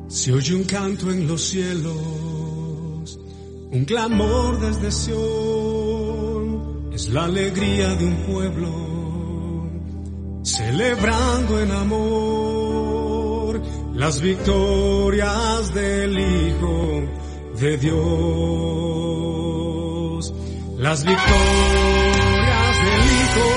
Se oye un canto en los cielos, un clamor desde Sión, es la alegría de un pueblo, celebrando en amor las victorias del Hijo de Dios, las victorias del Hijo.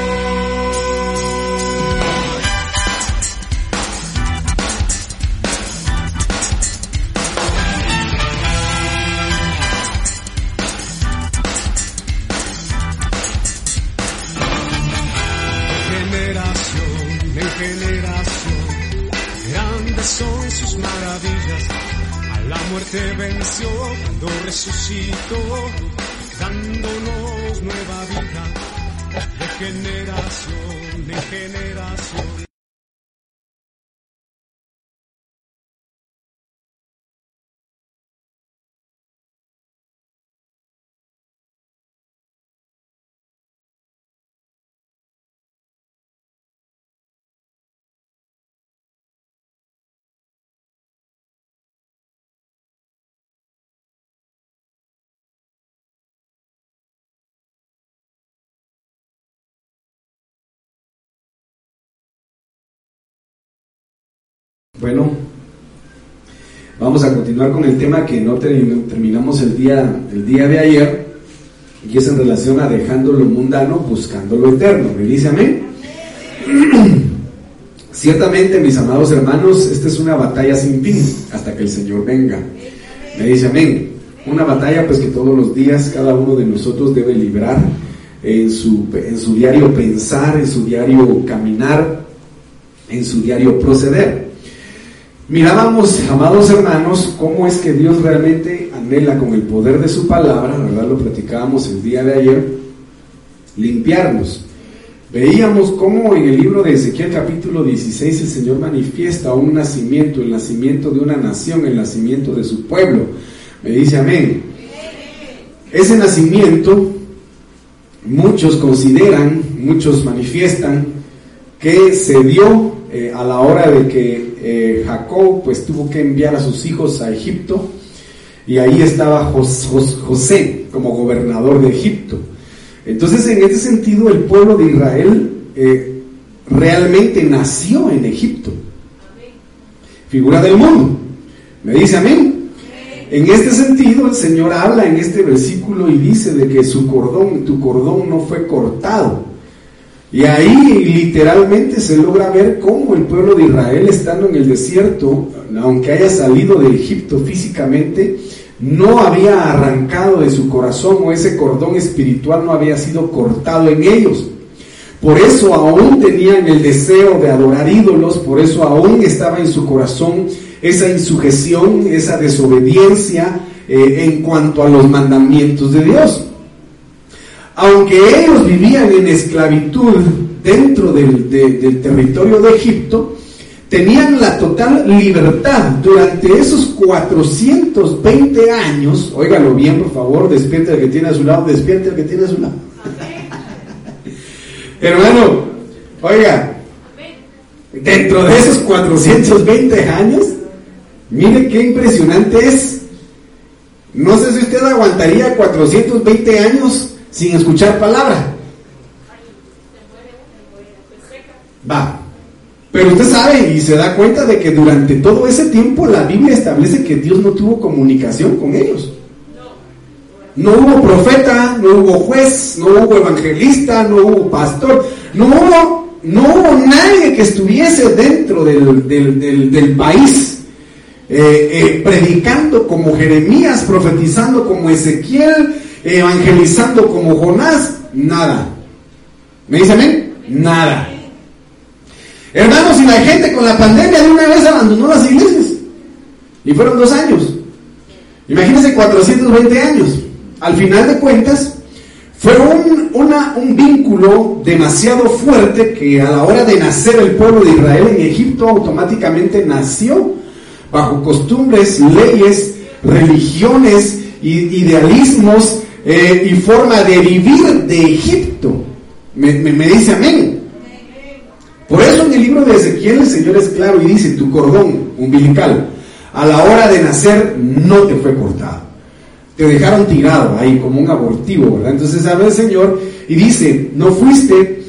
Generación, grandes son sus maravillas, a la muerte venció cuando resucitó, dándonos nueva vida, de generación en generación. Bueno, vamos a continuar con el tema que no terminamos el día de ayer, y es en relación a dejando lo mundano, buscando lo eterno. ¿Me dice amén? Ciertamente, mis amados hermanos, esta es una batalla sin fin hasta que el Señor venga. Me dice amén. Una batalla pues que todos los días cada uno de nosotros debe librar en su diario pensar, en su diario caminar, en su diario proceder. Mirábamos, amados hermanos, cómo es que Dios realmente anhela con el poder de su palabra, ¿verdad? Lo platicábamos el día de ayer, limpiarnos. Veíamos cómo en el libro de Ezequiel capítulo 16 el Señor manifiesta un nacimiento, el nacimiento de una nación, el nacimiento de su pueblo. Me dice amén. Ese nacimiento, muchos consideran, muchos manifiestan que se dio a la hora de que Jacob pues tuvo que enviar a sus hijos a Egipto, y ahí estaba José como gobernador de Egipto. Entonces, en este sentido, el pueblo de Israel realmente nació en Egipto, figura del mundo. ¿Me dice amén? En este sentido, el Señor habla en este versículo y dice de que tu cordón no fue cortado. Y ahí literalmente se logra ver cómo el pueblo de Israel, estando en el desierto, aunque haya salido de Egipto físicamente, no había arrancado de su corazón, o ese cordón espiritual no había sido cortado en ellos. Por eso aún tenían el deseo de adorar ídolos, por eso aún estaba en su corazón esa insujeción, esa desobediencia en cuanto a los mandamientos de Dios. Aunque ellos vivían en esclavitud dentro del territorio de Egipto, tenían la total libertad durante esos 420 años. Óigalo bien, por favor, despierte al que tiene a su lado, despierte al que tiene a su lado. Hermano, oiga, dentro de esos 420 años, mire qué impresionante es. No sé si usted aguantaría 420 años sin escuchar palabra. Va. Pero usted sabe y se da cuenta de que durante todo ese tiempo la Biblia establece que Dios no tuvo comunicación con ellos. No hubo profeta, no hubo juez, no hubo evangelista, no hubo pastor, no hubo nadie que estuviese dentro del país predicando como Jeremías, profetizando como Ezequiel, evangelizando como Jonás. Nada. ¿Me dice amén? Nada. Hermanos, y la gente con la pandemia de una vez abandonó las iglesias, y fueron 2 años. Imagínense 420 años. Al final de cuentas fue un vínculo demasiado fuerte, que a la hora de nacer el pueblo de Israel en Egipto automáticamente nació bajo costumbres, leyes, religiones, idealismos y forma de vivir de Egipto. Me dice amén. Por eso en el libro de Ezequiel el Señor es claro y dice: tu cordón umbilical a la hora de nacer no te fue cortado. Te dejaron tirado ahí como un abortivo, ¿verdad? Entonces habla el Señor y dice, no fuiste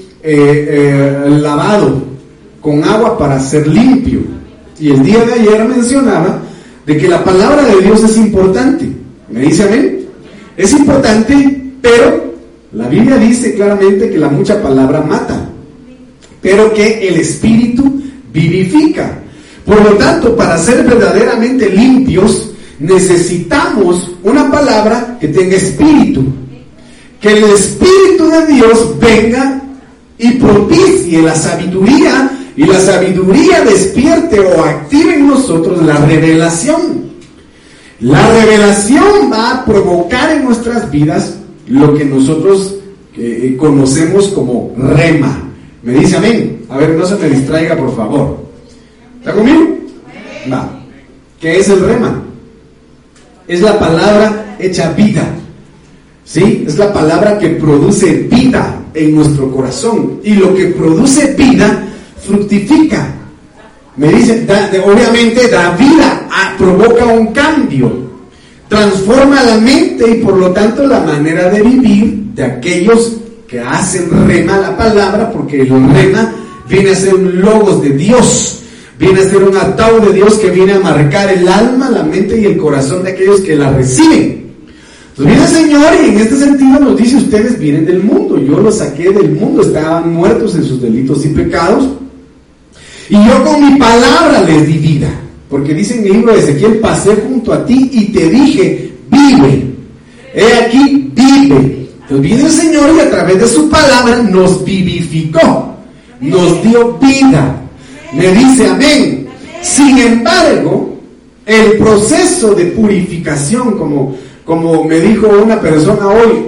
lavado con agua para ser limpio. Y el día de ayer mencionaba de que la palabra de Dios es importante. ¿Me dice amén? Es importante, pero la Biblia dice claramente que la mucha palabra mata, pero que el Espíritu vivifica. Por lo tanto, para ser verdaderamente limpios, necesitamos una palabra que tenga espíritu. Que el Espíritu de Dios venga y propicie la sabiduría, y la sabiduría despierte o active en nosotros la revelación. La revelación va a provocar en nuestras vidas lo que nosotros conocemos como rema. ¿Me dice amén? A ver, no se me distraiga, por favor. ¿Está conmigo? Va. ¿Qué es el rema? Es la palabra hecha vida. ¿Sí? Es la palabra que produce vida en nuestro corazón. Y lo que produce vida fructifica. Me dice, obviamente da vida, provoca un cambio, transforma la mente y por lo tanto la manera de vivir de aquellos que hacen rema la palabra, porque el rema viene a ser un logos de Dios, viene a ser un ataúd de Dios que viene a marcar el alma, la mente y el corazón de aquellos que la reciben. Entonces viene el Señor y en este sentido nos dice, ustedes vienen del mundo, yo los saqué del mundo, estaban muertos en sus delitos y pecados, y yo con mi palabra les di vida. Porque dice en el libro de Ezequiel, pasé junto a ti y te dije, vive. He aquí, vive. Entonces viene el Señor y a través de su palabra nos vivificó, nos dio vida. Me dice amén. Sin embargo, el proceso de purificación, como me dijo una persona hoy,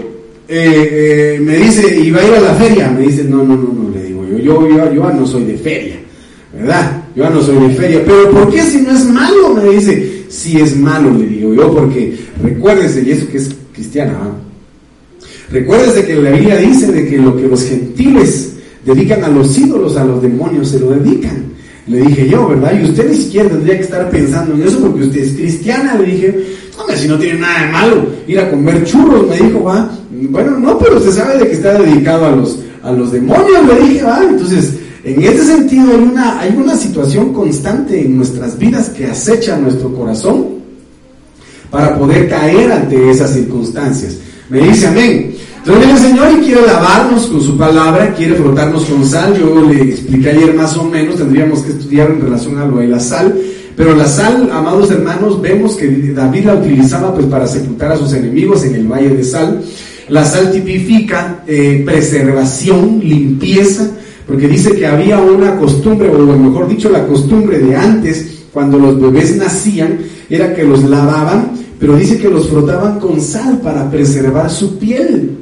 me dice, ¿y va a ir a la feria? Me dice, no, le digo yo no soy de feria, ¿verdad? Yo no soy de feria, pero ¿por qué si no es malo? Me dice, si es malo, le digo yo, porque recuérdese, y eso que es cristiana, recuérdese que la Biblia dice de que lo que los gentiles dedican a los ídolos, a los demonios se lo dedican. Le dije yo, ¿verdad? Y usted ni siquiera tendría que estar pensando en eso porque usted es cristiana. Le dije, hombre, si no tiene nada de malo ir a comer churros, me dijo, va. Bueno, no, pero usted sabe de que está dedicado a los demonios, le dije, va. Entonces, en ese sentido hay una situación constante en nuestras vidas que acecha nuestro corazón para poder caer ante esas circunstancias. Me dice amén. Entonces viene el Señor y quiere lavarnos con su palabra, quiere frotarnos con sal. Yo le expliqué ayer más o menos, tendríamos que estudiar en relación a lo de la sal. Pero la sal, amados hermanos, vemos que David la utilizaba pues para sepultar a sus enemigos en el valle de Sal. La sal tipifica preservación, limpieza, porque dice que había una costumbre, o mejor dicho, la costumbre de antes, cuando los bebés nacían, era que los lavaban, pero dice que los frotaban con sal para preservar su piel.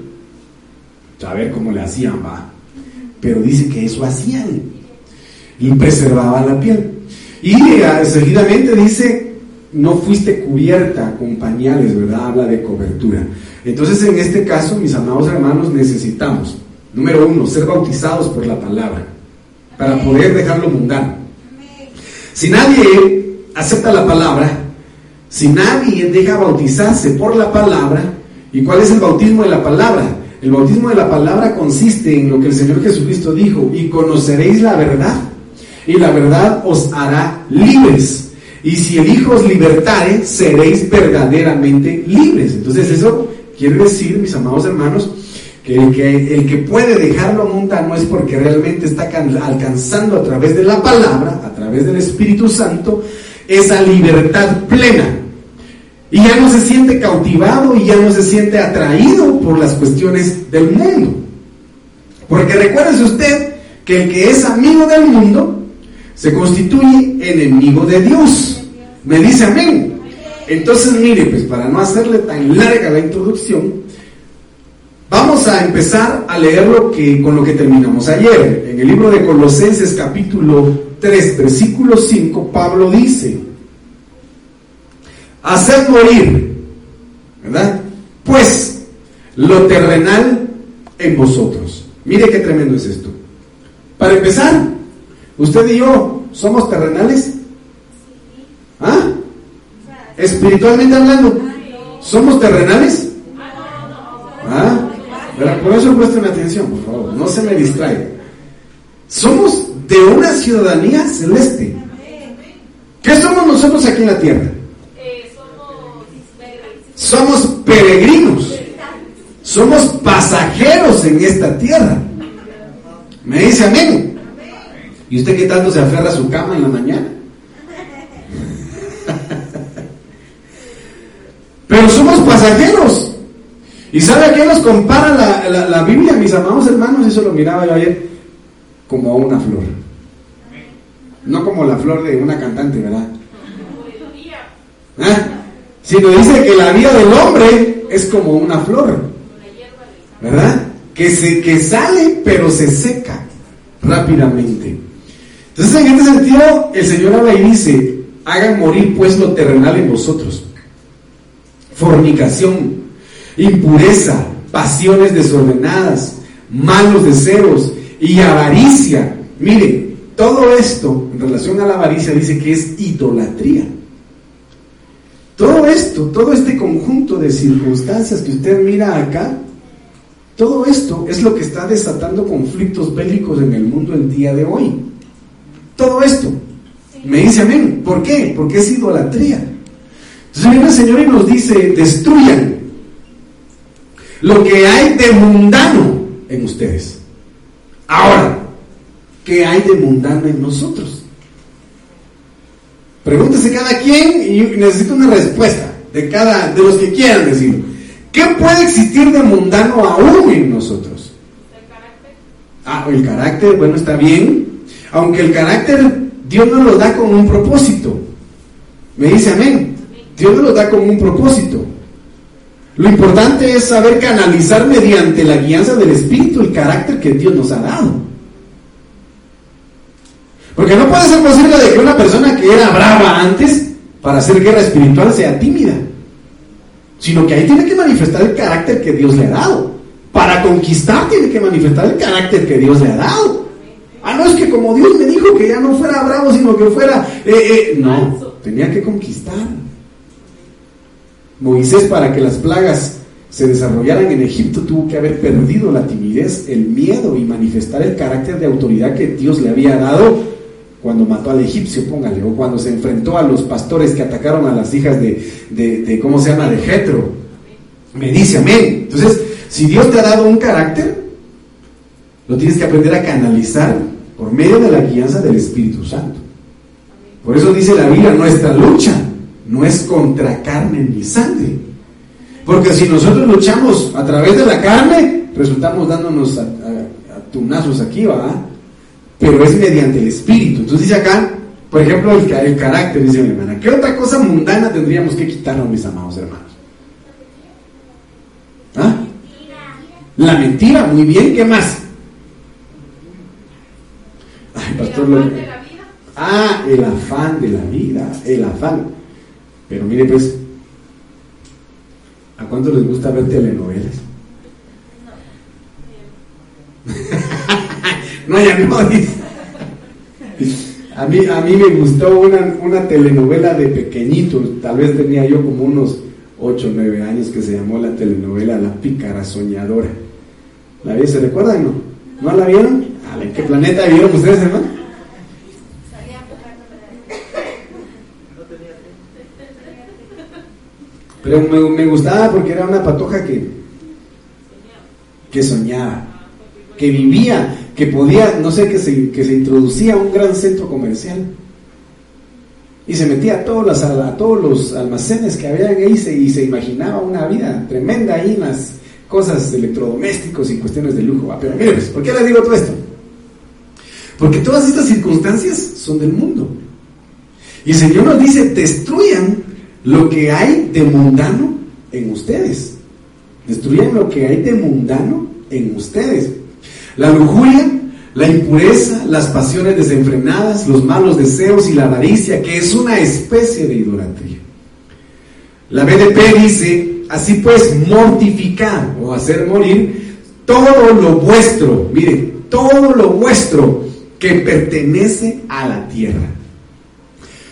A ver cómo le hacían, va. Pero dice que eso hacían y preservaban la piel. Y seguidamente dice, no fuiste cubierta con pañales, ¿verdad? Habla de cobertura. Entonces, en este caso, mis amados hermanos, necesitamos, número 1, ser bautizados por la palabra, para poder dejar lo mundano. Si nadie acepta la palabra, si nadie deja bautizarse por la palabra, ¿y cuál es el bautismo de la palabra? El bautismo de la palabra consiste en lo que el Señor Jesucristo dijo, y conoceréis la verdad, y la verdad os hará libres. Y si el Hijo os libertare, seréis verdaderamente libres. Entonces eso quiere decir, mis amados hermanos, que el que puede dejarlo mundano es porque realmente está alcanzando a través de la palabra, a través del Espíritu Santo, esa libertad plena. Y ya no se siente cautivado y ya no se siente atraído por las cuestiones del mundo. Porque recuérdese usted que el que es amigo del mundo se constituye enemigo de Dios. Me dice amén. Entonces mire, pues para no hacerle tan larga la introducción, vamos a empezar a leer con lo que terminamos ayer. En el libro de Colosenses capítulo 3, versículo 5, Pablo dice: haced morir, ¿verdad? Pues lo terrenal en vosotros. Mire qué tremendo es esto. Para empezar, usted y yo somos terrenales. ¿Ah? Espiritualmente hablando, ¿somos terrenales? Por eso presten atención, por favor, no se me distraigan. Somos de una ciudadanía celeste. ¿Qué somos nosotros aquí en la tierra? Somos peregrinos. Somos pasajeros en esta tierra. ¿Me dice amén? ¿Y usted qué tanto se aferra a su cama en la mañana? Pero somos pasajeros. ¿Y sabe a qué nos compara la Biblia, mis amados hermanos? Eso lo miraba yo ayer. Como a una flor. No como la flor de una cantante, ¿verdad? Sino dice que la vida del hombre es como una flor, ¿verdad? Que sale pero se seca rápidamente. Entonces, en este sentido, el Señor habla y dice: hagan morir pues lo terrenal en vosotros: fornicación, impureza, pasiones desordenadas, malos deseos y avaricia. Mire, todo esto en relación a la avaricia dice que es idolatría. Todo esto, todo este conjunto de circunstancias que usted mira acá, todo esto es lo que está desatando conflictos bélicos en el mundo el día de hoy. Todo esto. Me dice amén. ¿Por qué? Porque es idolatría. Entonces viene el Señor y nos dice: destruyan lo que hay de mundano en ustedes. Ahora, ¿qué hay de mundano en nosotros? Pregúntese cada quien y necesito una respuesta de los que quieran decir. ¿Qué puede existir de mundano aún en nosotros? El carácter, bueno, está bien. Aunque el carácter Dios nos lo da con un propósito. Me dice amén. Dios nos lo da con un propósito. Lo importante es saber canalizar mediante la guianza del Espíritu el carácter que Dios nos ha dado. Porque no puede ser posible de que una persona que era brava antes para hacer guerra espiritual sea tímida, sino que ahí tiene que manifestar el carácter que Dios le ha dado. Para conquistar tiene que manifestar el carácter que Dios le ha dado. No es que como Dios me dijo que ya no fuera bravo, sino que fuera... No, tenía que conquistar. Moisés, para que las plagas se desarrollaran en Egipto, tuvo que haber perdido la timidez, el miedo y manifestar el carácter de autoridad que Dios le había dado cuando mató al egipcio, póngale, o cuando se enfrentó a los pastores que atacaron a las hijas de ¿cómo se llama?, de Jetro. Me dice amén. Entonces, si Dios te ha dado un carácter, lo tienes que aprender a canalizar por medio de la guianza del Espíritu Santo. Por eso dice la Biblia: nuestra lucha no es contra carne ni sangre. Porque si nosotros luchamos a través de la carne, resultamos dándonos a tunazos aquí, ¿verdad? Pero es mediante el Espíritu. Entonces dice acá, por ejemplo, el carácter, dice mi hermana. ¿Qué otra cosa mundana tendríamos que quitarnos, mis amados hermanos? La mentira, muy bien, ¿qué más? Pastor, el afán de la vida. El afán de la vida, el afán. Pero mire pues, ¿a cuántos les gusta ver telenovelas? No, ya no, dice. A mí me gustó una telenovela de pequeñito, tal vez tenía yo como unos 8 o 9 años, que se llamó la telenovela La Pícara Soñadora. ¿La vieron? ¿Se recuerdan? ¿No la vieron? ¿En qué planeta vieron ustedes, hermano? Pero me gustaba porque era una patoja que soñaba, que vivía, que podía, no sé, que se introducía a un gran centro comercial y se metía a todos los almacenes que había ahí y se imaginaba una vida tremenda ahí en las cosas electrodomésticos y cuestiones de lujo. Pero mire, ¿por qué les digo todo esto? Porque todas estas circunstancias son del mundo. Y el Señor nos dice: destruyan lo que hay de mundano en ustedes. Destruyan lo que hay de mundano en ustedes. La lujuria, la impureza, las pasiones desenfrenadas, los malos deseos y la avaricia, que es una especie de idolatría. La BDP dice: así pues, mortificar o hacer morir todo lo vuestro, mire, todo lo vuestro que pertenece a la tierra: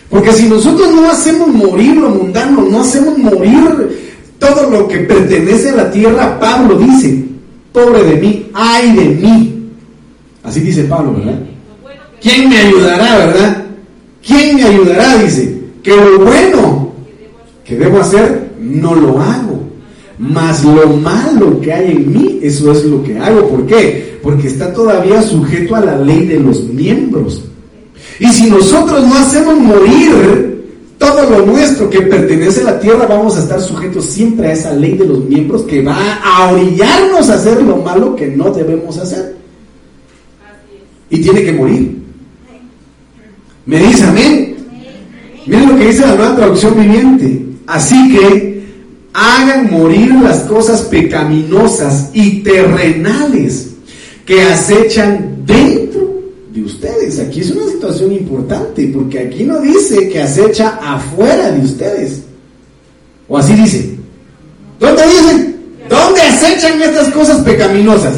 Porque si nosotros no hacemos morir lo mundano, no hacemos morir todo lo que pertenece a la tierra, Pablo dice, pobre de mí, ay de mí. Así dice Pablo, ¿verdad? ¿Quién me ayudará, verdad? ¿Quién me ayudará? Dice, que lo bueno que debo hacer, no lo hago. Mas lo malo que hay en mí, eso es lo que hago. ¿Por qué? Porque está todavía sujeto a la ley de los miembros. Y si nosotros no hacemos morir todo lo nuestro que pertenece a la tierra, vamos a estar sujetos siempre a esa ley de los miembros que va a orillarnos a hacer lo malo que no debemos hacer. Y tiene que morir. ¿Me dice amén? Miren lo que dice la Nueva Traducción Viviente. Así que hagan morir las cosas pecaminosas y terrenales que acechan dentro de ustedes. Aquí es una situación importante, porque aquí no dice que acecha afuera de ustedes. O así dice. ¿Dónde dice? ¿Dónde acechan estas cosas pecaminosas?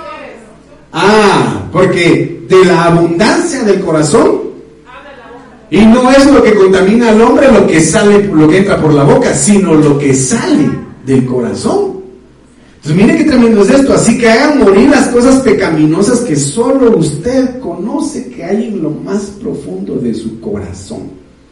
Porque de la abundancia del corazón, y no es lo que contamina al hombre lo que sale, lo que entra por la boca, sino lo que sale del corazón. Entonces mire qué tremendo es esto. Así que hagan morir las cosas pecaminosas que solo usted conoce que hay en lo más profundo de su corazón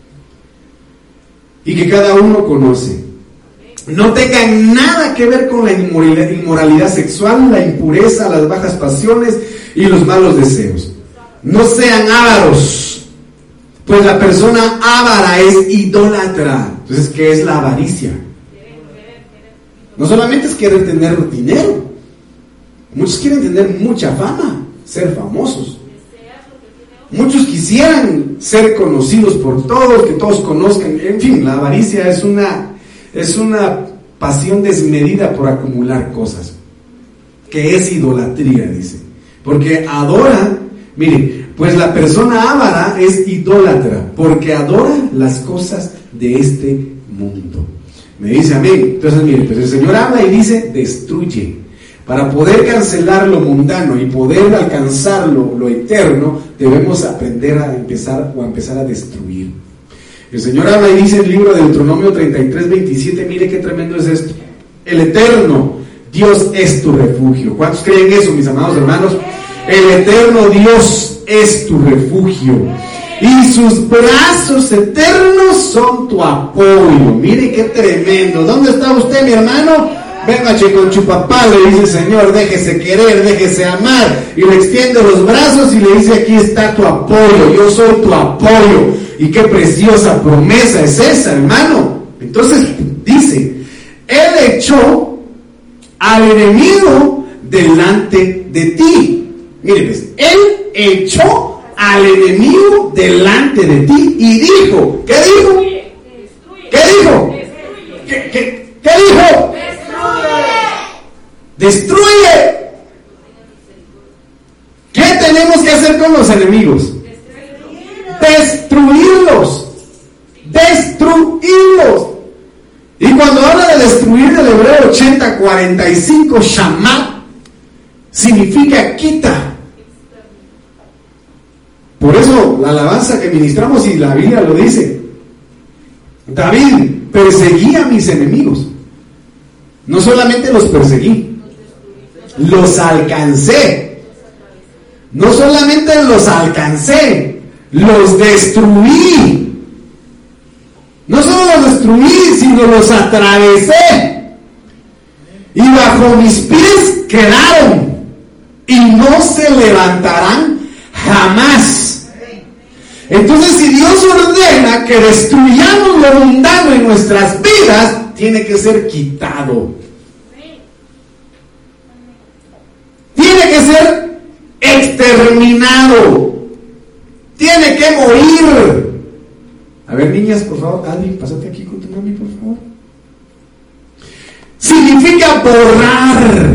y que cada uno conoce. No tengan nada que ver con la inmoralidad sexual, la impureza, las bajas pasiones y los malos deseos. No sean ávaros, pues la persona avara es idólatra. Entonces, ¿qué es la avaricia? No solamente es querer tener dinero. Muchos quieren tener mucha fama, ser famosos. Muchos quisieran ser conocidos por todos, que todos conozcan. En fin, la avaricia es una pasión desmedida por acumular cosas, que es idolatría, dice. Porque adora, mire, pues la persona avara es idólatra, porque adora las cosas de este mundo. Me dice amén. Entonces mire, pues el Señor habla y dice, destruye. Para poder cancelar lo mundano y poder alcanzar lo eterno, debemos aprender a empezar a destruir. El Señor habla y dice en el libro de Deuteronomio 33:27, mire qué tremendo es esto. El eterno Dios es tu refugio. ¿Cuántos creen eso, mis amados hermanos? El eterno Dios es tu refugio y sus brazos eternos son tu apoyo. Mire qué tremendo. ¿Dónde está usted, mi hermano? Véngase con su papá, le dice el Señor, déjese querer, déjese amar, y le extiende los brazos y le dice, aquí está tu apoyo, yo soy tu apoyo. Y qué preciosa promesa es esa, hermano. Entonces dice, Él echó al enemigo delante de ti. Mire pues, Él echó al enemigo delante de ti y dijo, ¿qué dijo? ¿Qué dijo? ¿Qué dijo? Destruye. ¿Qué tenemos que hacer con los enemigos? Destruirlos. Destruirlos. Y cuando habla de destruir del hebreo 80:45, Shama significa quita. Por eso la alabanza que ministramos y la Biblia lo dice. David perseguía a mis enemigos. No solamente los perseguí, los alcancé. No solamente los alcancé, los destruí. No solo los destruí, sino los atravesé. Y bajo mis pies quedaron y no se levantarán jamás. Entonces, si Dios ordena que destruyamos lo mundano en nuestras vidas, tiene que ser quitado. Tiene que ser exterminado. Tiene que morir. A ver, niñas, por favor, Adri, pásate aquí con tu mami, por favor. Significa borrar.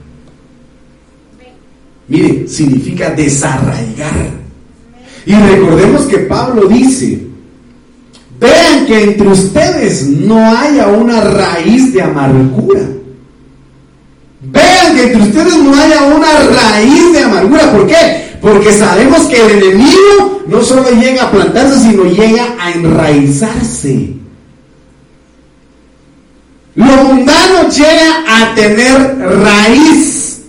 Mire, significa desarraigar. Y recordemos que Pablo dice, vean que entre ustedes no haya una raíz de amargura. Vean que entre ustedes no haya una raíz de amargura. ¿Por qué? Porque sabemos que el enemigo no solo llega a plantarse, sino llega a enraizarse. Lo mundano llega a tener raíz.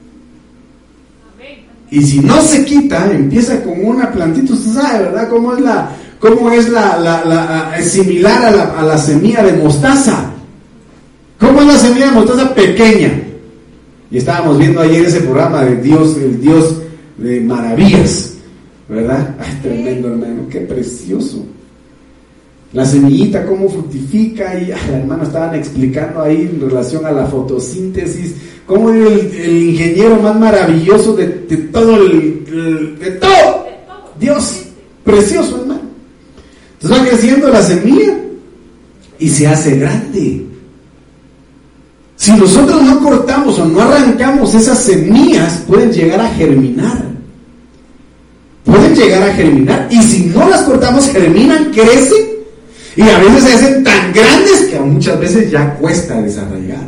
Y si no se quita, empieza con una plantita. Usted sabe, ¿verdad? Cómo es similar a la semilla de mostaza. ¿Cómo es la semilla de mostaza? Pequeña. Y estábamos viendo ayer ese programa de Dios, el Dios de maravillas, ¿verdad? Ay, tremendo, hermano, qué precioso. La semillita, cómo fructifica, y hermano, estaban explicando ahí en relación a la fotosíntesis, cómo el ingeniero más maravilloso de todo de todo, Dios, precioso, hermano. Entonces va creciendo la semilla y se hace grande. Si nosotros no cortamos o no arrancamos esas semillas, pueden llegar a germinar. Pueden llegar a germinar. Y si no las cortamos, germinan, crecen. Y a veces se hacen tan grandes que muchas veces ya cuesta desarraigar.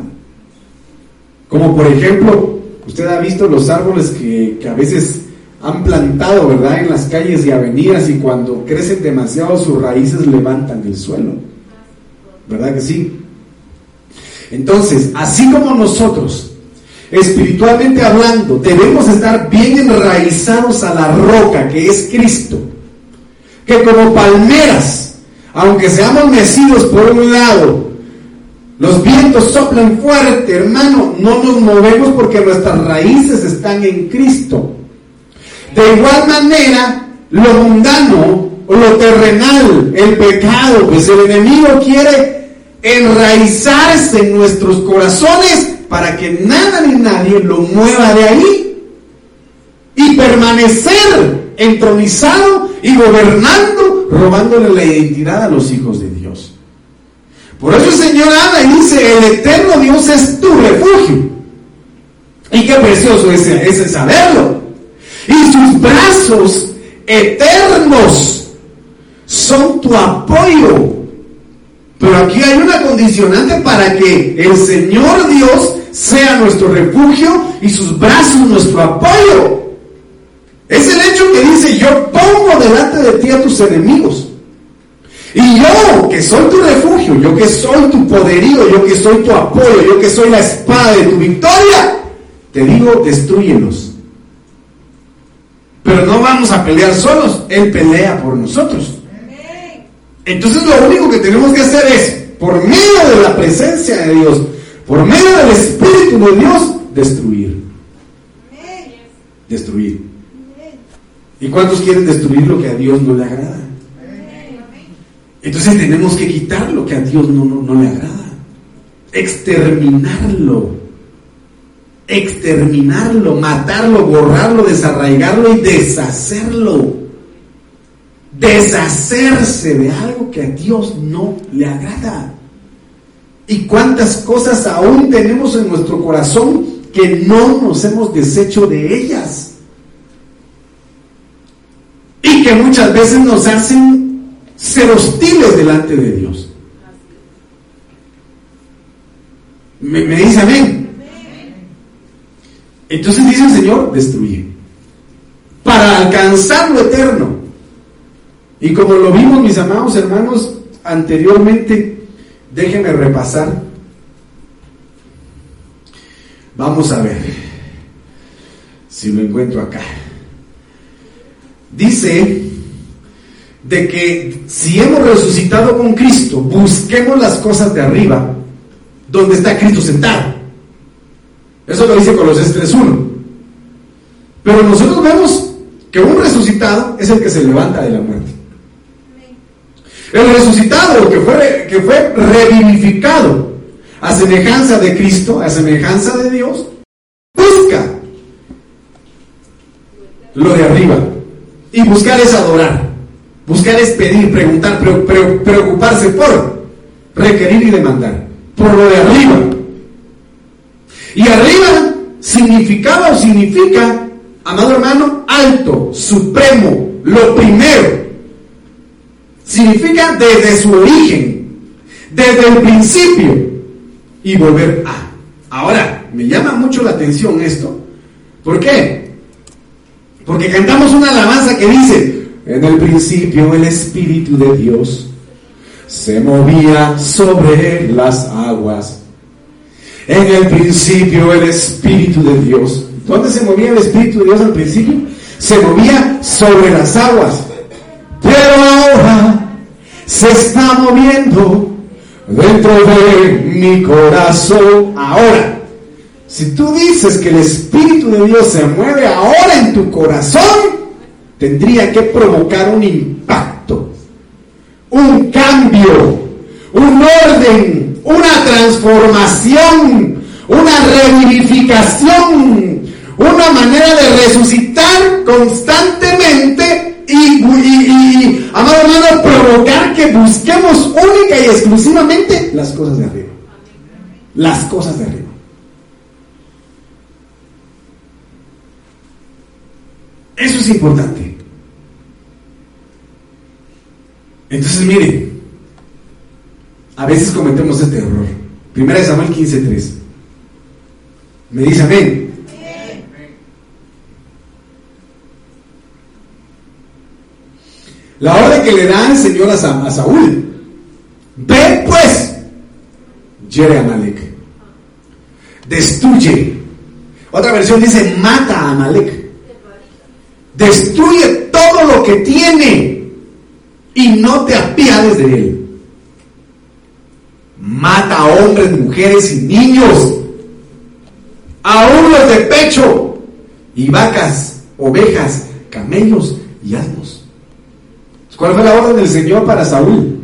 Como por ejemplo, usted ha visto los árboles que a veces han plantado, ¿verdad?, en las calles y avenidas, y cuando crecen demasiado sus raíces levantan el suelo. ¿Verdad que sí? Entonces, así como nosotros, espiritualmente hablando, debemos estar bien enraizados a la roca que es Cristo, que como palmeras, aunque seamos mecidos por un lado, los vientos soplan fuerte, hermano, no nos movemos porque nuestras raíces están en Cristo. De igual manera, lo mundano o lo terrenal, el pecado, pues el enemigo quiere enraizarse en nuestros corazones para que nada ni nadie lo mueva de ahí y permanecer entronizado y gobernando, robándole la identidad a los hijos de Dios. Por eso el Señor habla y dice: el eterno Dios es tu refugio. Y qué precioso es saberlo. Y sus brazos eternos son tu apoyo. Pero aquí hay una condicionante para que el Señor Dios sea nuestro refugio y sus brazos nuestro apoyo. Es el hecho que dice: yo pongo delante de ti a tus enemigos. Y yo, que soy tu refugio, yo que soy tu poderío, yo que soy tu apoyo, yo que soy la espada de tu victoria, te digo, destrúyelos. Pero no vamos a pelear solos, Él pelea por nosotros. Entonces lo único que tenemos que hacer es, por medio de la presencia de Dios, por medio del Espíritu de Dios, destruir. Destruir. ¿Y cuántos quieren destruir lo que a Dios no le agrada? Entonces tenemos que quitar lo que a Dios no le agrada. Exterminarlo. Exterminarlo, matarlo, borrarlo, desarraigarlo y deshacerlo. Deshacerse de algo que a Dios no le agrada. Y cuántas cosas aún tenemos en nuestro corazón que no nos hemos deshecho de ellas. Y que muchas veces nos hacen ser hostiles delante de Dios. ¿Me dice amén? Entonces dice el Señor: destruye. Para alcanzar lo eterno. Y como lo vimos, mis amados hermanos, anteriormente, déjenme repasar. Vamos a ver si lo encuentro acá. Dice de que si hemos resucitado con Cristo, busquemos las cosas de arriba, donde está Cristo sentado. Eso lo dice Colosenses 3:1. Pero nosotros vemos que un resucitado es el que se levanta de la muerte. El resucitado, que fue revivificado a semejanza de Cristo, a semejanza de Dios, busca lo de arriba. Y buscar es adorar, buscar es pedir, preguntar, preocuparse por, requerir y demandar, por lo de arriba. Y arriba significaba o significa, amado hermano, alto, supremo, lo primero. Significa desde su origen, desde el principio, y volver a. Ahora, me llama mucho la atención esto. ¿Por qué? Porque cantamos una alabanza que dice: en el principio el Espíritu de Dios se movía sobre las aguas. En el principio el Espíritu de Dios. ¿Dónde se movía el Espíritu de Dios al principio? Se movía sobre las aguas. Pero ahora se está moviendo dentro de mi corazón. Ahora, si tú dices que el Espíritu de Dios se mueve ahora en tu corazón, tendría que provocar un impacto, un cambio, un orden, una transformación, una revivificación, una manera de resucitar constantemente y amado hermano, provocar que busquemos única y exclusivamente las cosas de arriba. Las cosas de arriba. Eso es importante. Entonces, miren, a veces cometemos este error. 1 Samuel 15:3. Me dice amén. La orden que le da el Señor a Saúl: ve pues, hiere a Amalek, destruye. Otra versión dice: mata a Amalek. Destruye todo lo que tiene y no te apiades de él. Mata a hombres, mujeres y niños, aún los de pecho, y vacas, ovejas, camellos y asnos. ¿Cuál fue la orden del Señor para Saúl?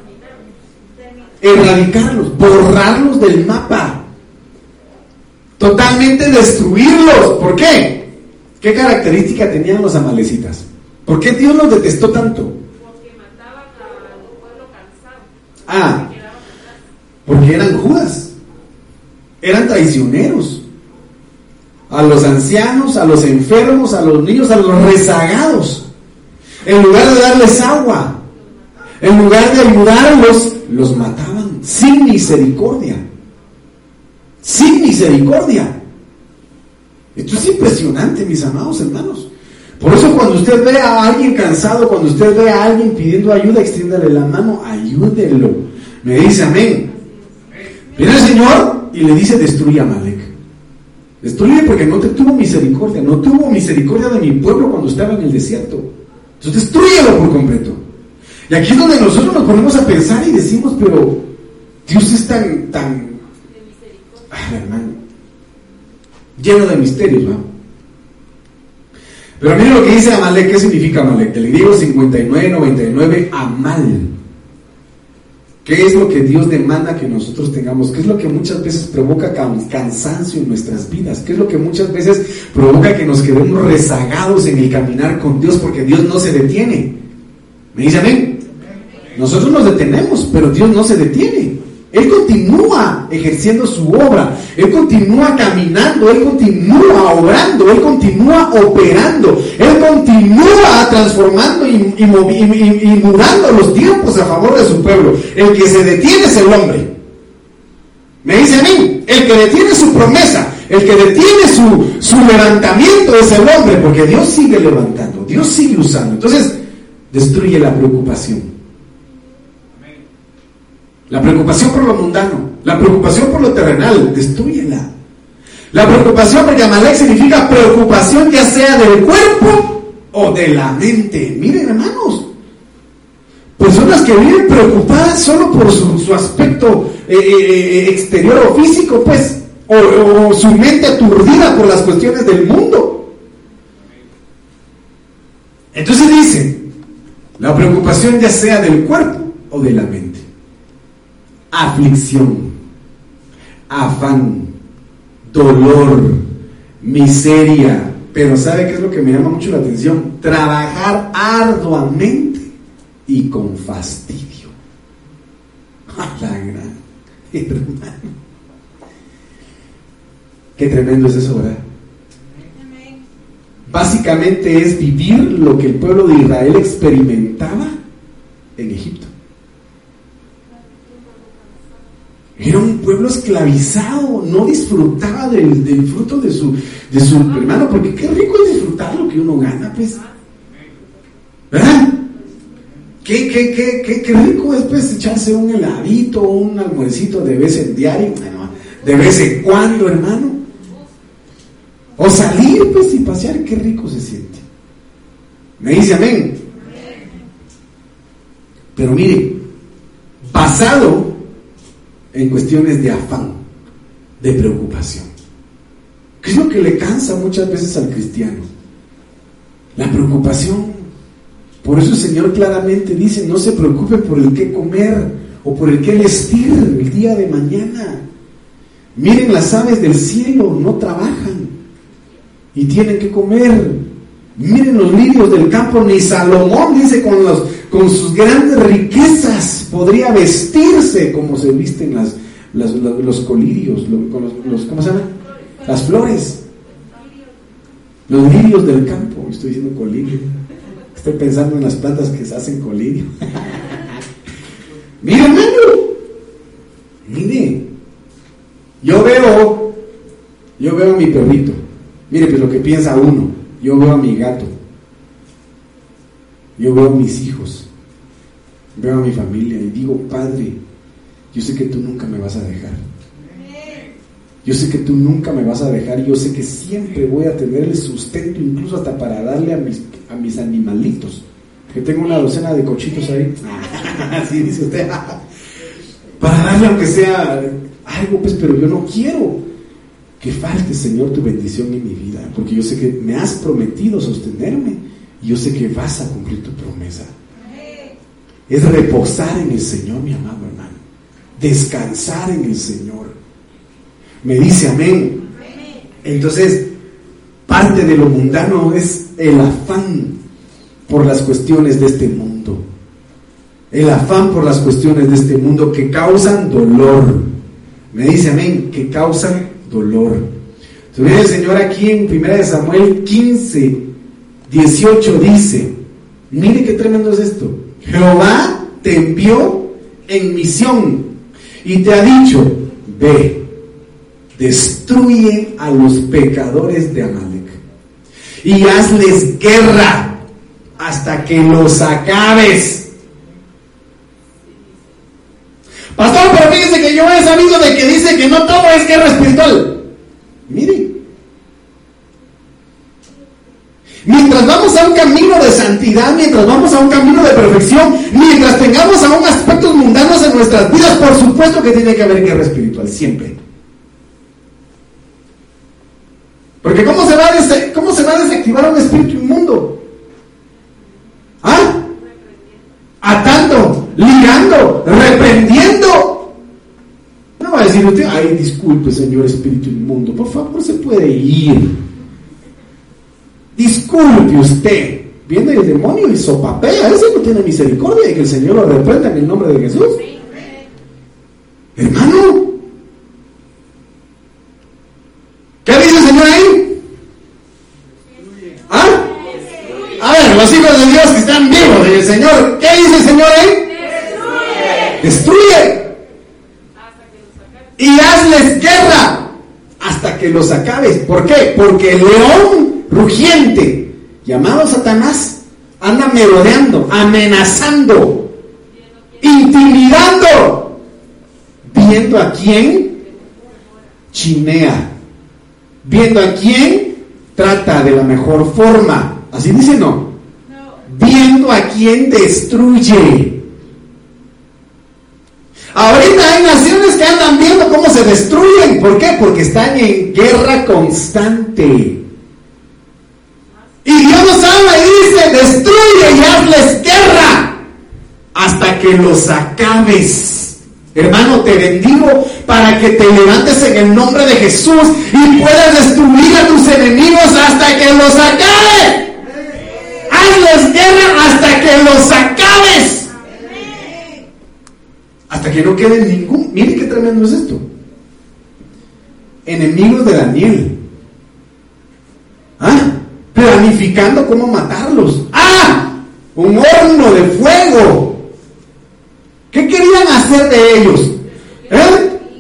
Erradicarlos, borrarlos del mapa, totalmente destruirlos. ¿Por qué? ¿Qué característica tenían los amalecitas? ¿Por qué Dios los detestó tanto? Porque mataban al pueblo cansado. Porque eran judas, eran traicioneros. A los ancianos, a los enfermos, a los niños, a los rezagados. En lugar de darles agua, en lugar de ayudarlos, los mataban sin misericordia. Sin misericordia. Esto es impresionante, mis amados hermanos. Por eso cuando usted ve a alguien cansado, cuando usted ve a alguien pidiendo ayuda, extiéndale la mano, ayúdelo. Me dice amén. Viene el Señor y le dice: destruye a Amalek. Destruye porque no te tuvo misericordia. No tuvo misericordia de mi pueblo cuando estaba en el desierto. Entonces destrúyelo por completo. Y aquí es donde nosotros nos ponemos a pensar y decimos: pero Dios es tan hermano, lleno de misterios, ¿no? Pero miren lo que dice Amalek. ¿Qué significa Amalek? Del griego 59:99, Amal. ¿Qué es lo que Dios demanda que nosotros tengamos? ¿Qué es lo que muchas veces provoca cansancio en nuestras vidas? ¿Qué es lo que muchas veces provoca que nos quedemos rezagados en el caminar con Dios? Porque Dios no se detiene. ¿Me dice amén? Nosotros nos detenemos, pero Dios no se detiene. Él continúa ejerciendo su obra, Él continúa caminando, Él continúa obrando, Él continúa operando, Él continúa transformando y mudando los tiempos a favor de su pueblo. El que se detiene es el hombre. Me dice a mí, el que detiene su promesa, el que detiene su levantamiento es el hombre, porque Dios sigue levantando, Dios sigue usando. Entonces, destruye la preocupación. La preocupación por lo mundano, la preocupación por lo terrenal, destrúyela. La preocupación, porque Amalek significa preocupación ya sea del cuerpo o de la mente. Miren, hermanos, personas que viven preocupadas solo por su aspecto exterior o físico, pues, o su mente aturdida por las cuestiones del mundo. Entonces dice, la preocupación ya sea del cuerpo o de la mente. Aflicción, afán, dolor, miseria. Pero ¿sabe qué es lo que me llama mucho la atención? Trabajar arduamente y con fastidio. ¡A la gran hermano! Qué tremendo es eso, ¿verdad? Básicamente es vivir lo que el pueblo de Israel experimentaba en Egipto. Era un pueblo esclavizado, no disfrutaba del fruto de su hermano, porque qué rico es disfrutar lo que uno gana, pues. ¿Verdad? Qué rico es, pues, echarse un heladito, un almuercito de vez en diario, bueno, de vez en cuando, hermano. O salir, pues, y pasear, qué rico se siente. ¿Me dice amén? Pero mire, basado en cuestiones de afán, de preocupación. ¿Qué es lo que le cansa muchas veces al cristiano? La preocupación. Por eso el Señor claramente dice, no se preocupe por el qué comer o por el qué vestir el día de mañana. Miren las aves del cielo, no trabajan y tienen que comer. Miren los lirios del campo, ni Salomón, dice, con sus grandes riquezas podría vestirse como se visten los colirios, ¿cómo se llama? Las flores. Los lirios del campo, estoy diciendo colirio. Estoy pensando en las plantas que se hacen colirio. Mire, hermano, mire, yo veo a mi perrito. Mire, pues lo que piensa uno. Yo veo a mi gato, yo veo a mis hijos, veo a mi familia y digo, Padre, yo sé que tú nunca me vas a dejar. Yo sé que tú nunca me vas a dejar. Yo sé que siempre voy a tener el sustento, incluso hasta para darle a mis animalitos. Que tengo una docena de cochitos ahí. Así dice usted. Para darle aunque sea algo, pues, pero yo no quiero que falte, Señor, tu bendición en mi vida, porque yo sé que me has prometido sostenerme y yo sé que vas a cumplir tu promesa. Es reposar en el Señor, mi amado hermano, descansar en el Señor. Me dice amén. Entonces, parte de lo mundano es el afán por las cuestiones de este mundo, el afán por las cuestiones de este mundo que causan dolor. Me dice amén, que causan dolor. Se ve el Señor aquí en 1 Samuel 15, 18 dice, mire qué tremendo es esto. Jehová te envió en misión y te ha dicho, ve, destruye a los pecadores de Amalek y hazles guerra hasta que los acabes. Pastor, pero fíjense que yo he sabido de que dice que no todo es guerra espiritual. Mire, mientras vamos a un camino de santidad, mientras vamos a un camino de perfección, mientras tengamos aún aspectos mundanos en nuestras vidas, por supuesto que tiene que haber guerra espiritual, siempre. Porque ¿cómo se va a desactivar un espíritu inmundo? ¿Ah? Atando, ligando, reprendiendo. No va a decir usted, ay, disculpe, señor espíritu inmundo, por favor, se puede ir. Disculpe usted. Viene el demonio y sopapea, ese no tiene misericordia, y que el Señor lo reprenda en el nombre de Jesús. Hermano, ¿qué dice el Señor ahí? ¿Ah? A ver, los hijos de Dios que están vivos, y el Señor, ¿qué dice el Señor ahí? Destruye. Y hazles guerra hasta que los acabes. ¿Por qué? Porque el león rugiente, llamado Satanás, anda merodeando, amenazando, intimidando, viendo a quién chinea, viendo a quién trata de la mejor forma. Así dice, no. Viendo a quién destruye. Ahorita hay naciones que andan viendo cómo se destruyen. ¿Por qué? Porque están en guerra constante. Y Dios nos habla y dice, destruye y hazles guerra hasta que los acabes. Hermano, te bendigo para que te levantes en el nombre de Jesús y puedas destruir a tus enemigos hasta que los acabes. Hazles guerra hasta que los acabes. Hasta que no quede ningún. Mire qué tremendo es esto. Enemigos de Daniel. ¿Ah? Planificando cómo matarlos. ¡Ah! Un horno de fuego. ¿Qué querían hacer de ellos?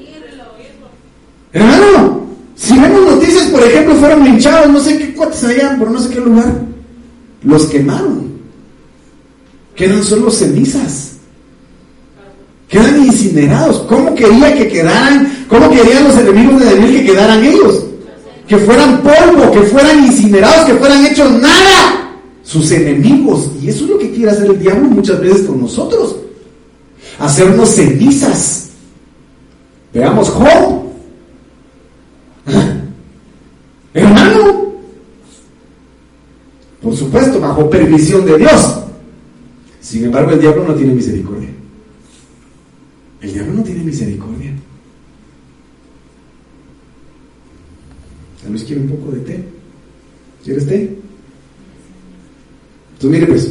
fueron linchados, no sé qué cuates allá, por no sé qué lugar. Los quemaron. Quedan solo cenizas. Quedan incinerados. ¿Cómo querían los enemigos de Daniel que quedaran ellos? Que fueran polvo, que fueran incinerados, que fueran hechos nada. Sus enemigos. Y eso es lo que quiere hacer el diablo muchas veces con nosotros. Hacernos cenizas. Veamos Job. Hermano. Por supuesto, bajo permisión de Dios. Sin embargo, el diablo no tiene misericordia. El diablo no tiene misericordia. Tal vez quiere un poco de té. ¿Quieres té? Entonces mire pues,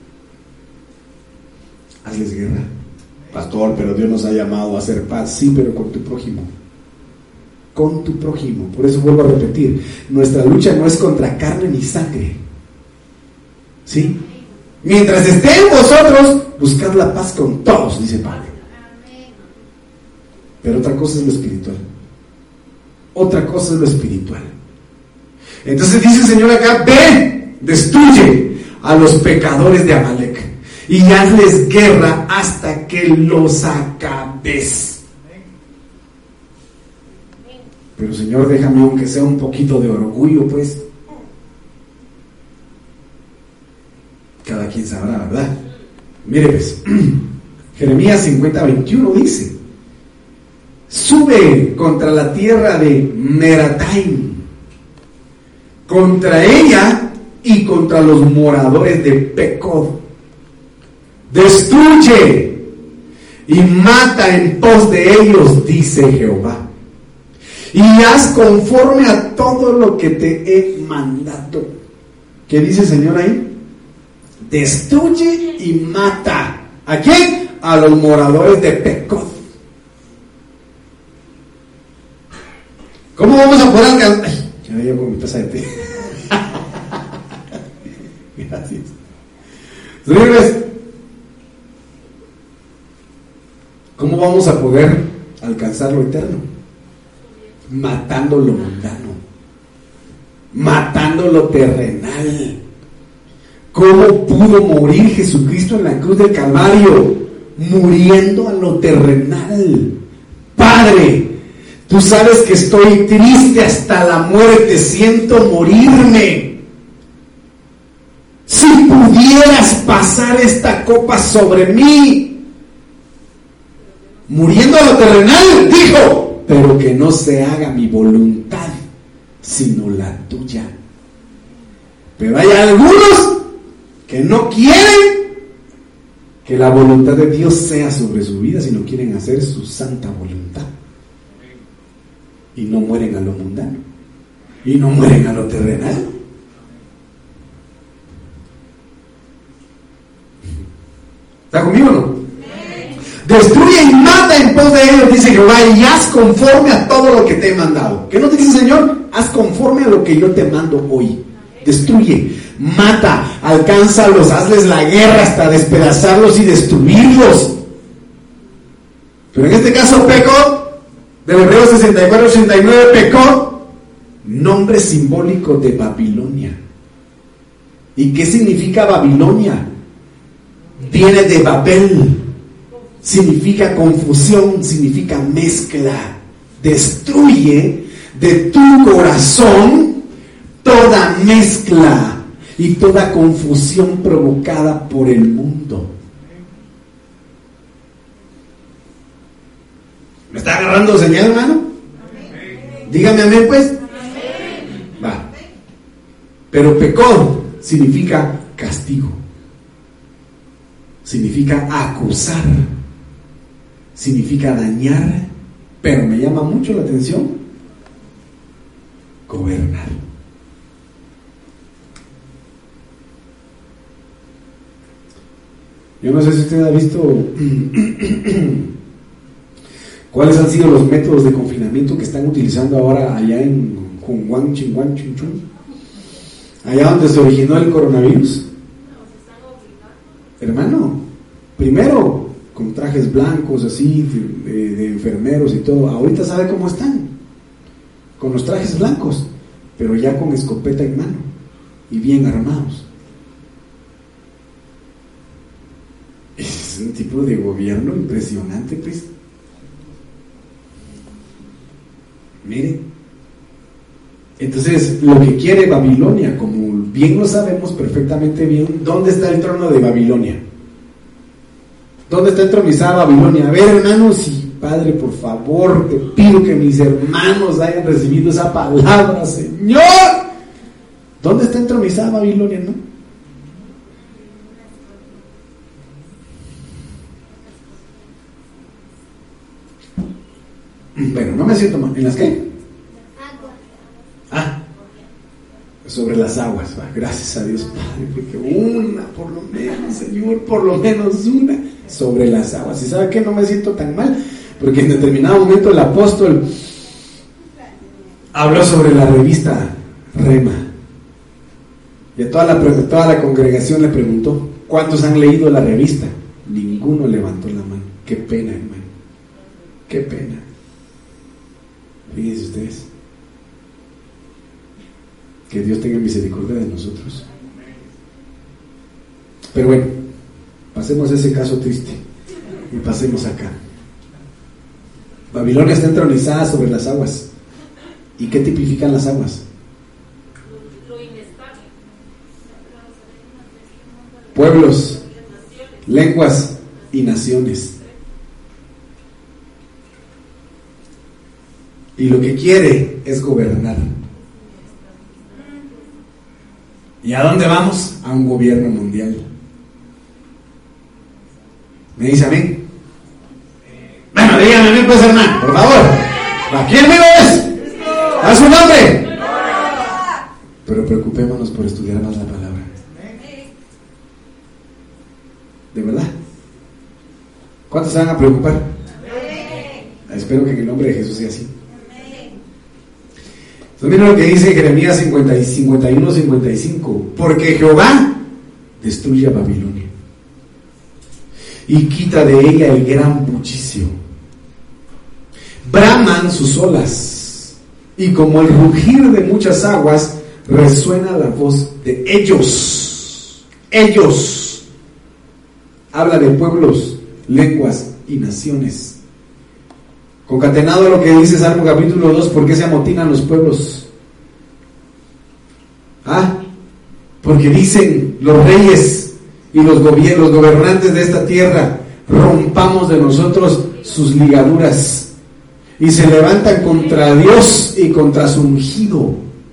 hazles guerra. Pastor, pero Dios nos ha llamado a hacer paz. Sí, pero con tu prójimo. Con tu prójimo. Por eso vuelvo a repetir, nuestra lucha no es contra carne ni sangre. ¿Sí? Mientras esté en vosotros, buscad la paz con todos, dice Pablo. Pero otra cosa es lo espiritual. Otra cosa es lo espiritual. Entonces dice el Señor acá, ve, destruye a los pecadores de Amalek y hazles guerra hasta que los acabes. Pero Señor, déjame aunque sea un poquito de orgullo, pues. Cada quien sabrá, ¿verdad? Mire pues, Jeremías 50:21 dice: sube contra la tierra de Merataim, contra ella y contra los moradores de Pecod. Destruye y mata en pos de ellos, dice Jehová. Y haz conforme a todo lo que te he mandado. ¿Qué dice el Señor ahí? Destruye y mata. ¿A quién? A los moradores de Pecod. ¿Cómo vamos a poder alcanzar? Ay, ya me llevo con mi taza de té. Gracias. Señores, ¿cómo vamos a poder alcanzar lo eterno? Matando lo mundano, matando lo terrenal. ¿Cómo pudo morir Jesucristo en la cruz del Calvario? Muriendo a lo terrenal. Padre, tú sabes que estoy triste hasta la muerte, siento morirme. Si pudieras pasar esta copa sobre mí, muriendo a lo terrenal, dijo, pero que no se haga mi voluntad, sino la tuya. Pero hay algunos que no quieren que la voluntad de Dios sea sobre su vida, sino quieren hacer su santa voluntad. Y no mueren a lo mundano. Y no mueren a lo terrenal. ¿Está conmigo o no? Destruye y mata en pos de ellos, dice Jehová, y haz conforme a todo lo que te he mandado. ¿Qué nos dice el Señor? Haz conforme a lo que yo te mando hoy. Destruye, mata, alcánzalos, hazles la guerra hasta despedazarlos y destruirlos. Pero en este caso Pecod, de Hebreos 64-89, Pecod, nombre simbólico de Babilonia. ¿Y qué significa Babilonia? Viene de Babel, significa confusión, significa mezcla. Destruye de tu corazón toda mezcla y toda confusión provocada por el mundo. ¿Me está agarrando señal, hermano? Dígame amén, pues. Va. Pero Pecod significa castigo, significa acusar, significa dañar, pero me llama mucho la atención, gobernar. Yo no sé si usted ha visto cuáles han sido los métodos de confinamiento que están utilizando ahora allá en Junguan, Chinguan, Chunchun, allá donde se originó el coronavirus. Hermano, primero con trajes blancos así de enfermeros y todo. Ahorita sabe cómo están, con los trajes blancos pero ya con escopeta en mano y bien armados. Es un tipo de gobierno impresionante, pues. Miren, entonces lo que quiere Babilonia, como bien lo sabemos perfectamente bien, ¿dónde está el trono de Babilonia? ¿Dónde está entronizada Babilonia? A ver, hermanos, y Padre, por favor, te pido que mis hermanos hayan recibido esa palabra, Señor. ¿Dónde está entronizada Babilonia, no? Bueno, no me siento mal. ¿En las qué? Sobre las aguas. Gracias a Dios, Padre, porque una, por lo menos, Señor, por lo menos una, sobre las aguas. ¿Y sabe qué? No me siento tan mal, porque en determinado momento el apóstol habló sobre la revista Rema. Y a toda la congregación le preguntó, ¿cuántos han leído la revista? Ninguno levantó la mano. Qué pena, hermano. Qué pena. Fíjense ustedes. Que Dios tenga misericordia de nosotros. Pero bueno, pasemos ese caso triste y pasemos acá. Babilonia está entronizada sobre las aguas. ¿Y qué tipifican las aguas? Lo inestable. Pueblos, lenguas y naciones. Y lo que quiere es gobernar. ¿Y a dónde vamos? A un gobierno mundial. ¿Me dice amén? Bueno, dígame amén, pues, hermano, por favor. ¿A quién me ves? ¿A su nombre? Pero preocupémonos por estudiar más la palabra. ¿De verdad? ¿Cuántos se van a preocupar? Espero que en el nombre de Jesús sea así. Entonces miren lo que dice Jeremías 51-55. Porque Jehová destruye a Babilonia y quita de ella el gran bullicio. Braman sus olas, y como el rugir de muchas aguas resuena la voz de ellos. Ellos. Habla de pueblos, lenguas y naciones. Concatenado a lo que dice Salmo capítulo 2, ¿por qué se amotinan los pueblos? Porque dicen los reyes y los gobernantes de esta tierra, rompamos de nosotros sus ligaduras, y se levantan contra Dios y contra su ungido.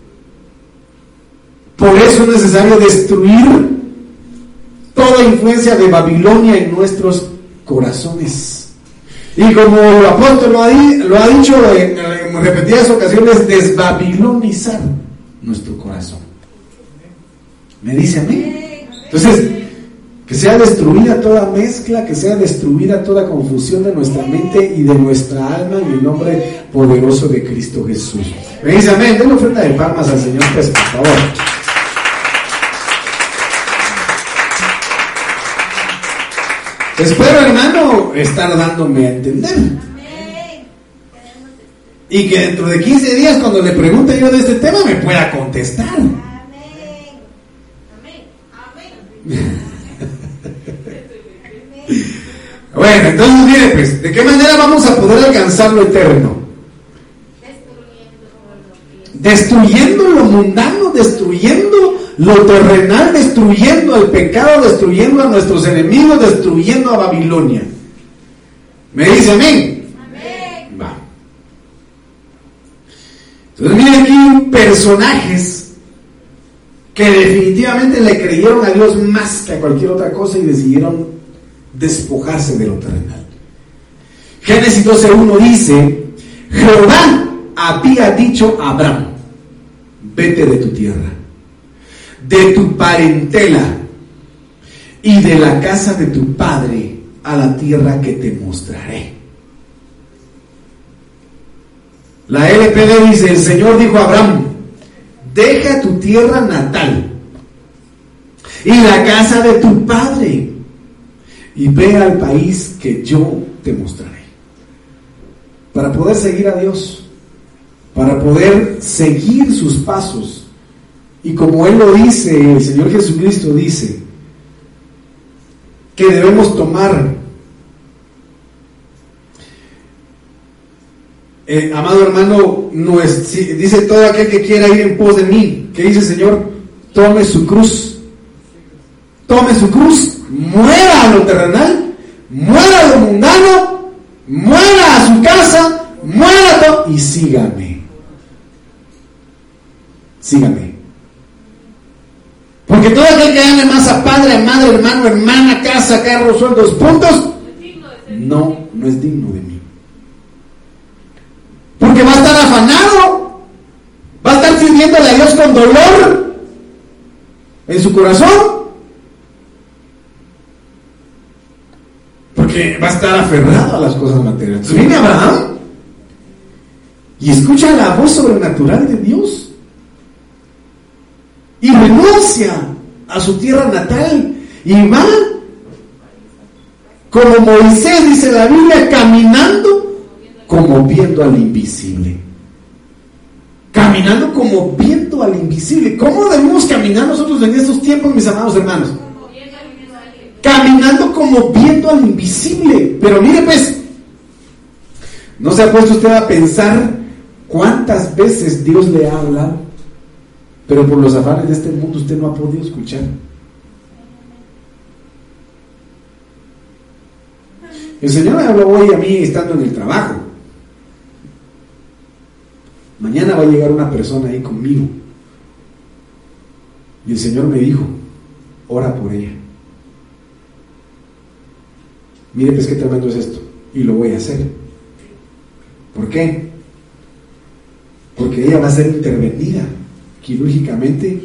Por eso es necesario destruir toda influencia de Babilonia en nuestros corazones. Y como el apóstol lo ha dicho en repetidas ocasiones, desbabilonizar nuestro corazón. ¿Me dice amén? Entonces, que sea destruida toda mezcla, que sea destruida toda confusión de nuestra mente y de nuestra alma, en el nombre poderoso de Cristo Jesús. ¿Me dice amén? Denle ofrenda de palmas al Señor, pues, por favor. Espero, hermano, estar dándome a entender. Y que dentro de 15 días, cuando le pregunte yo de este tema, me pueda contestar. Bueno, entonces mire, pues, ¿de qué manera vamos a poder alcanzar lo eterno? Destruyendo lo mundano, destruyendo lo terrenal, destruyendo el pecado, destruyendo a nuestros enemigos, destruyendo a Babilonia. ¿Me dice amén? Amén. Va. Entonces miren aquí personajes que definitivamente le creyeron a Dios más que a cualquier otra cosa y decidieron despojarse de lo terrenal. Génesis 12:1 dice: Jehová había dicho a Abraham: vete de tu tierra, de tu parentela y de la casa de tu padre a la tierra que te mostraré. La LPD dice: el Señor dijo a Abraham: deja tu tierra natal y la casa de tu padre y ve al país que yo te mostraré. Para poder seguir a Dios, para poder seguir sus pasos. Y como Él lo dice, el Señor Jesucristo dice, que debemos tomar, amado hermano, dice todo aquel que quiera ir en pos de mí, ¿qué dice el Señor? Tome su cruz, muera a lo terrenal, muera a lo mundano, muera a su casa, muera a todo y sígame. Porque todo aquel que ame más a padre, a madre, hermano, hermana, casa, carro, sueldos, puntos, no es digno de mí. Porque va a estar afanado, va a estar sirviéndole a Dios con dolor en su corazón, porque va a estar aferrado a las cosas materiales. Entonces viene Abraham y escucha la voz sobrenatural de Dios y renuncia a su tierra natal y va como Moisés, dice la Biblia, caminando como viendo al invisible. Caminando como viendo al invisible. ¿Cómo debemos caminar nosotros en estos tiempos, mis amados hermanos? Caminando como viendo al invisible. Pero mire pues, ¿no se ha puesto usted a pensar cuántas veces Dios le ha hablado, pero por los afanes de este mundo usted no ha podido escuchar? El Señor me habló hoy a mí estando en el trabajo. Mañana va a llegar una persona ahí conmigo y el Señor me dijo, ora por ella. Mire pues qué tremendo es esto, y lo voy a hacer. ¿Por qué? Porque ella va a ser intervenida quirúrgicamente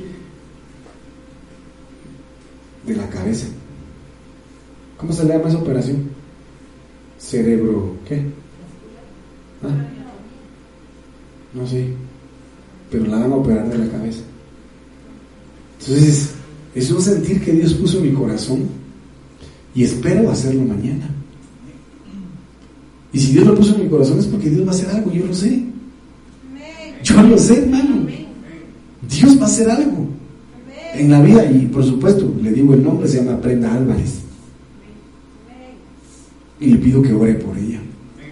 de la cabeza. ¿Cómo se le llama esa operación? Cerebro, ¿qué? ¿Ah? No sé, pero la van a operar de la cabeza. Entonces, es un sentir que Dios puso en mi corazón y espero hacerlo mañana. Y si Dios lo puso en mi corazón es porque Dios va a hacer algo, yo lo sé. Yo lo sé, hermano. Dios va a hacer algo en la vida y por supuesto, le digo el nombre, se llama Brenda Álvarez. Y le pido que ore por ella.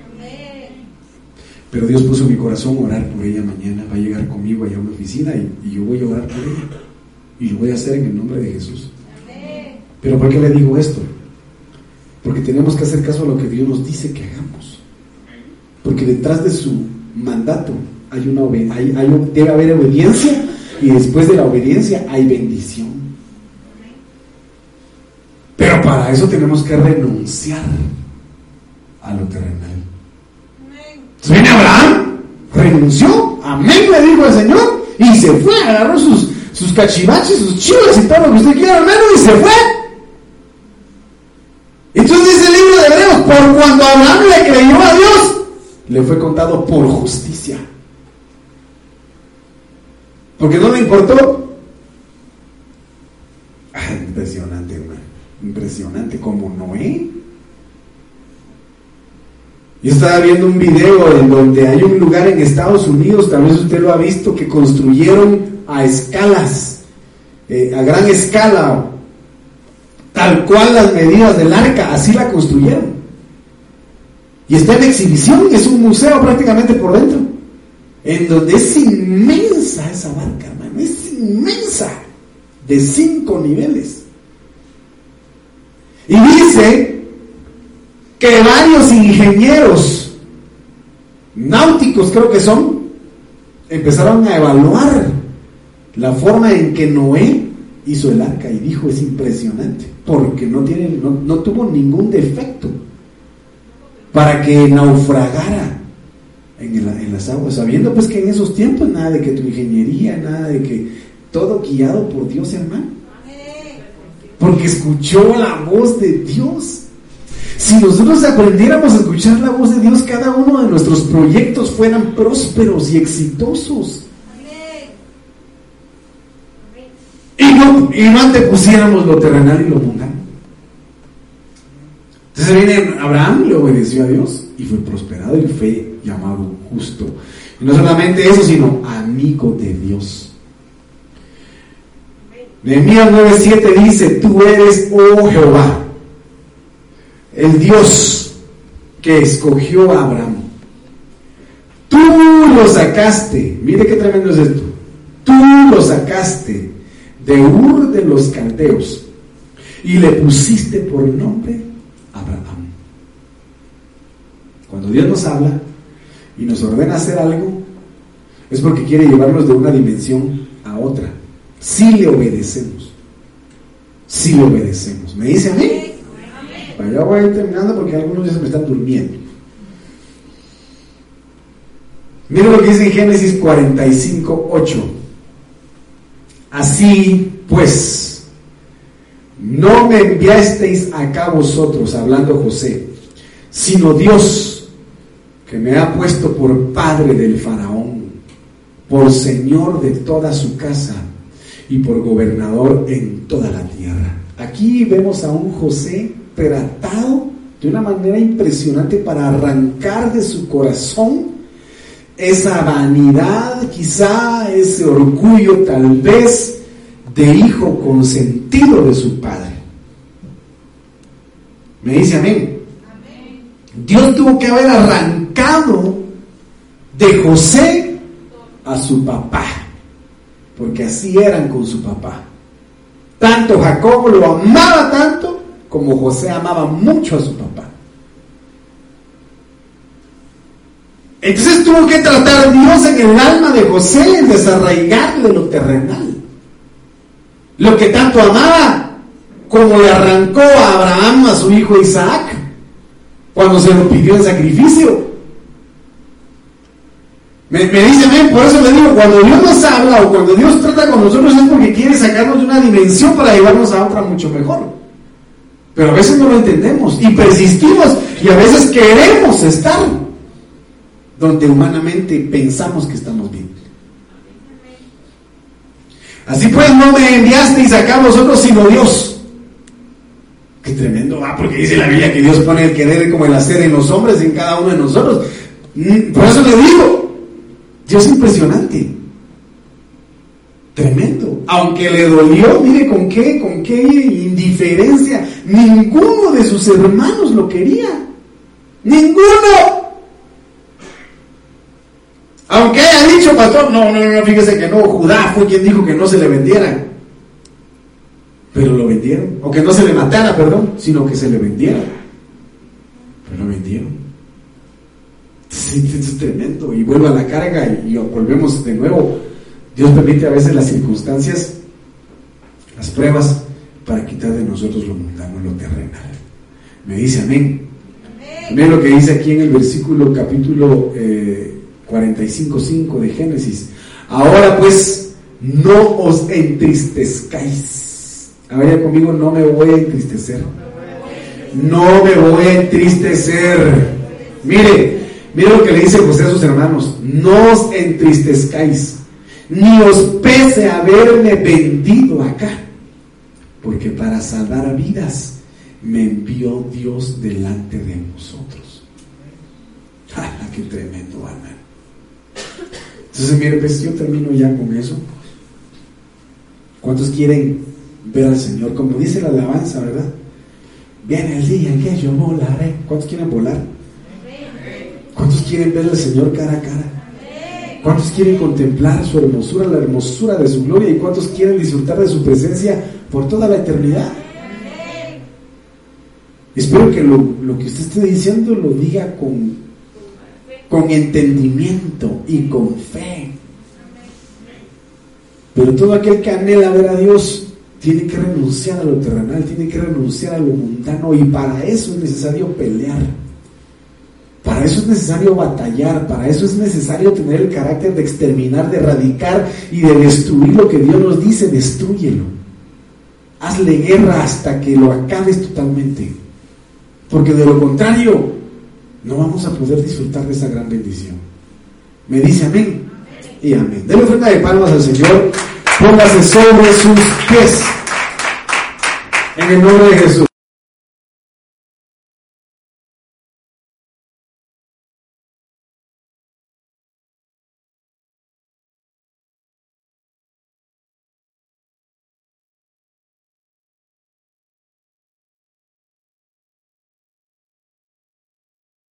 Pero Dios puso en mi corazón orar por ella mañana. Va a llegar conmigo allá a una oficina y yo voy a orar por ella. Y lo voy a hacer en el nombre de Jesús. ¿Pero por qué le digo esto? Porque tenemos que hacer caso a lo que Dios nos dice que hagamos. Porque detrás de su mandato debe haber obediencia, y después de la obediencia hay bendición. Pero para eso tenemos que renunciar a lo terrenal. Entonces viene Abraham, renunció, amén, le dijo el Señor, y se fue, agarró sus cachivaches, sus chivas y todo lo que usted quiera, hermano, y se fue. Entonces dice el libro de Hebreos, por cuando Abraham le creyó a Dios, le fue contado por justicia. Porque no le importó. Impresionante, hermano, impresionante, como Noé. Yo estaba viendo un video en donde hay un lugar en Estados Unidos, tal vez usted lo ha visto, que construyeron a escalas, a gran escala, tal cual las medidas del arca, así la construyeron. Y está en exhibición, es un museo prácticamente por dentro, en donde es inmensa esa barca, hermano, es inmensa, de 5 niveles. Y dice que varios ingenieros náuticos, creo que son, empezaron a evaluar la forma en que Noé hizo el arca y dijo, es impresionante, porque no tuvo ningún defecto para que naufragara en las aguas, sabiendo pues que en esos tiempos nada de que tu ingeniería, nada de que todo guiado por Dios, hermano, porque escuchó la voz de Dios. Si nosotros aprendiéramos a escuchar la voz de Dios, cada uno de nuestros proyectos fueran prósperos y exitosos. Y no antepusiéramos lo terrenal y lo mundano. Entonces viene Abraham, le obedeció a Dios y fue prosperado y fue llamado justo. Y no solamente eso, sino amigo de Dios. Nehemías 9:7 dice: tú eres, oh Jehová, el Dios que escogió a Abraham. Tú lo sacaste, mire qué tremendo es esto. Tú lo sacaste de Ur de los Caldeos y le pusiste por nombre Abraham. Cuando Dios nos habla y nos ordena hacer algo, es porque quiere llevarnos de una dimensión a otra. Si le obedecemos. Si le obedecemos. ¿Me dice a mí? Ya voy a ir terminando porque algunos ya se me están durmiendo. Miren lo que dice en Génesis 45:8. Así pues, no me enviasteis acá vosotros, hablando José, sino Dios, que me ha puesto por padre del faraón, por señor de toda su casa y por gobernador en toda la tierra. Aquí vemos a un José tratado de una manera impresionante para arrancar de su corazón esa vanidad, quizá ese orgullo tal vez de hijo consentido de su padre. ¿Me dice amén? Dios tuvo que haber arrancado de José a su papá, porque así eran con su papá. Tanto Jacob lo amaba tanto como José amaba mucho a su papá. Entonces tuvo que tratar Dios en el alma de José, en desarraigarle lo terrenal, lo que tanto amaba, como le arrancó a Abraham a su hijo Isaac cuando se lo pidió en sacrificio. Me dice amén. Por eso le digo, cuando Dios nos habla o cuando Dios trata con nosotros es porque quiere sacarnos de una dimensión para llevarnos a otra mucho mejor. Pero a veces no lo entendemos y persistimos y a veces queremos estar donde humanamente pensamos que estamos bien. Así pues, no me enviasteis acá vosotros, sino Dios. Qué tremendo, porque dice la Biblia que Dios pone el querer como el hacer en los hombres, en cada uno de nosotros. Por eso le digo, Dios es impresionante, tremendo. Aunque le dolió, mire con qué indiferencia. Ninguno de sus hermanos lo quería, ninguno. Aunque haya dicho, pastor, no, fíjese que no, Judá fue quien dijo que no se le vendiera, pero lo vendieron, o que no se le matara, perdón, sino que se le vendiera, pero lo vendieron. Sí, es tremendo. Y vuelvo a la carga y volvemos de nuevo. Dios permite a veces las circunstancias, las pruebas, para quitar de nosotros lo mundano, lo terrenal. Me dice amén. Amén. Lo que dice aquí en el versículo capítulo 45:5 de Génesis. Ahora pues, no os entristezcáis. A ver conmigo, no me voy a entristecer. No me voy a entristecer. Mire lo que le dice José a sus hermanos: no os entristezcáis, ni os pese haberme vendido acá, porque para salvar vidas me envió Dios delante de vosotros. ¡Ah, qué tremendo, hermano! Entonces, mire, pues yo termino ya con eso. ¿Cuántos quieren ver al Señor? Como dice la alabanza, ¿verdad? Viene el día en que yo volaré. ¿Cuántos quieren volar? ¿Cuántos quieren ver al Señor cara a cara? ¿Cuántos quieren contemplar su hermosura, la hermosura de su gloria? ¿Y cuántos quieren disfrutar de su presencia por toda la eternidad? Espero que lo que usted esté diciendo lo diga con entendimiento y con fe. Pero todo aquel que anhela ver a Dios tiene que renunciar a lo terrenal, tiene que renunciar a lo mundano, y para eso es necesario pelear, para eso es necesario batallar, para eso es necesario tener el carácter de exterminar, de erradicar y de destruir lo que Dios nos dice. Destrúyelo, hazle guerra hasta que lo acabes totalmente, porque de lo contrario no vamos a poder disfrutar de esa gran bendición. Me dice amén y amén. Denle ofrenda de palmas al Señor. Póngase sobre sus pies en el nombre de Jesús.